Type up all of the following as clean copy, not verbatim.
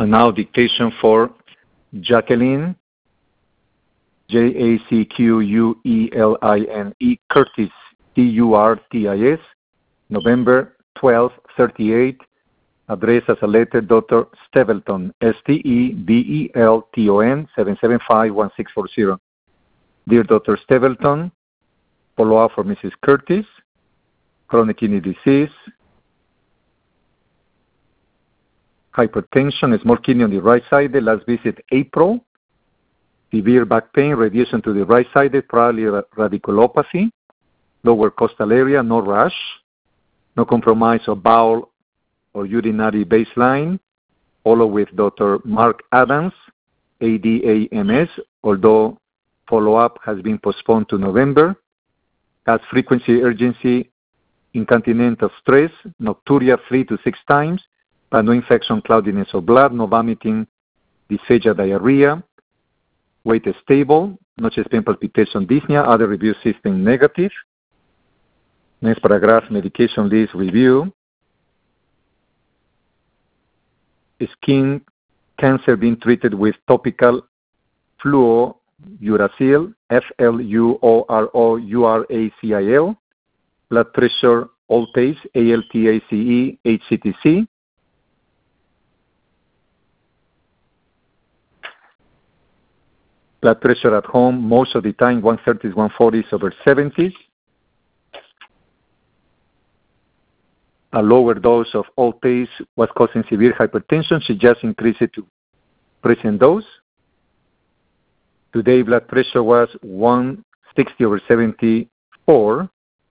And now dictation for Jacqueline, Jacqueline, Curtis, Curtis, November 12, 38, address as a letter Dr. Stebelton, Stebelton, 775-1640. Dear Dr. Stebelton, follow-up for Mrs. Curtis, chronic kidney disease, hypertension, small kidney on the right side, last visit April, severe back pain, radiation to the right side, probably radiculopathy, lower costal area, no rash, no compromise of bowel or urinary baseline, follow with Dr. Mark Adams, ADAMS, although follow-up has been postponed to November, has frequency, urgency, incontinent of stress, nocturia 3 to 6 times, but no infection, cloudiness of blood, no vomiting, dysphagia, diarrhea, weight is stable, no chest pain, palpitation, dyspnea, other review system negative. Next paragraph, medication list review. Skin cancer being treated with topical fluorouracil, fluorouracil, blood pressure, Altace, ALTACE, HCTC. Blood pressure at home, most of the time, 130s, 140s over 70s. A lower dose of Altace was causing severe hypertension. She just increased it to present dose. Today, blood pressure was 160 over 74.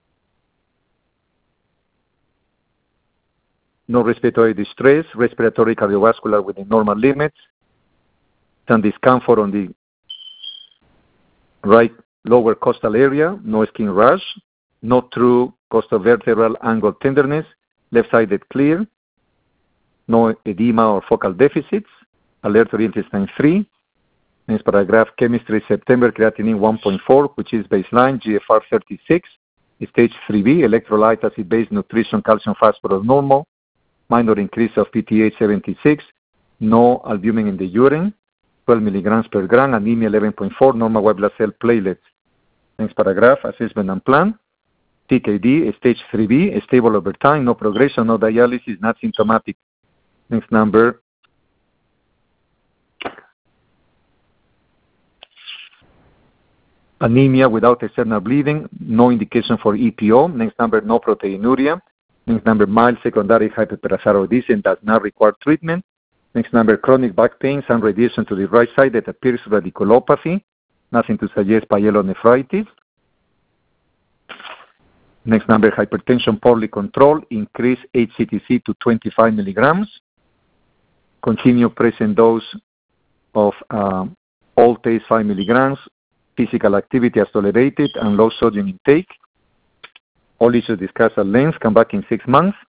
No respiratory distress, respiratory cardiovascular within normal limits. Some discomfort on the right lower costal area, no skin rash, no true costovertebral angle tenderness, left-sided clear, no edema or focal deficits, alert to intestine 3. Next paragraph, chemistry September, creatinine 1.4, which is baseline, GFR 36, stage 3B, electrolyte acid-based nutrition, calcium, phosphorus normal, minor increase of PTH 76, no albumin in the urine, 12 milligrams per gram, anemia 11.4, normal white blood cell platelets. Next paragraph, assessment and plan. TKD, stage 3B, stable over time, no progression, no dialysis, not symptomatic. Next number. Anemia without external bleeding, no indication for EPO. Next number, no proteinuria. Next number, mild secondary hyperparathyroidism does not require treatment. Next number, chronic back pain, some radiation to the right side that appears radiculopathy, nothing to suggest pyelonephritis. Next number, hypertension poorly controlled, increase HCTC to 25 milligrams. Continue present dose of Altace 5 milligrams, physical activity as tolerated, and low sodium intake. All issues discussed at length, come back in 6 months.